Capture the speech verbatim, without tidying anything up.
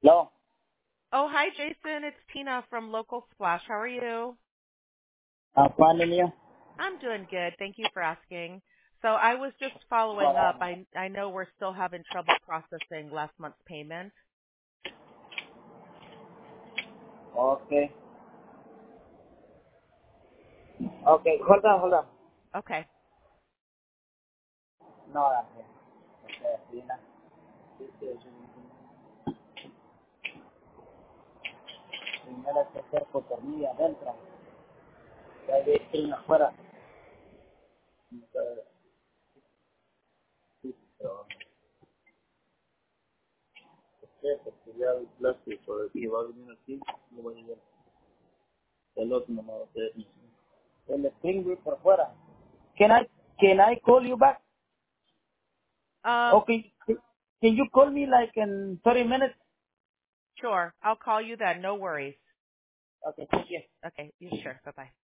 No. Oh, hi, Jason. It's Tina from Local Splash. How are you? I'm finding you. I'm doing good. Thank you for asking. So I was just following up. I I know we're still having trouble processing last month's payment. Okay. Okay. Hold on, hold on. Okay. No, I'm here. Okay, Tina. Primero que hacer cotornilla adentro. Ya hay screen afuera. Sí, porque ya el plástico de que va a venir aquí, no va a llegar. El otro no va a hacer. El screen wheel por fuera. Can I, can I call you back? Um, Okay. Can you call me like in thirty minutes? sure. I'll call you then. No worries. Okay, thank you. Okay. You sure. Bye-bye.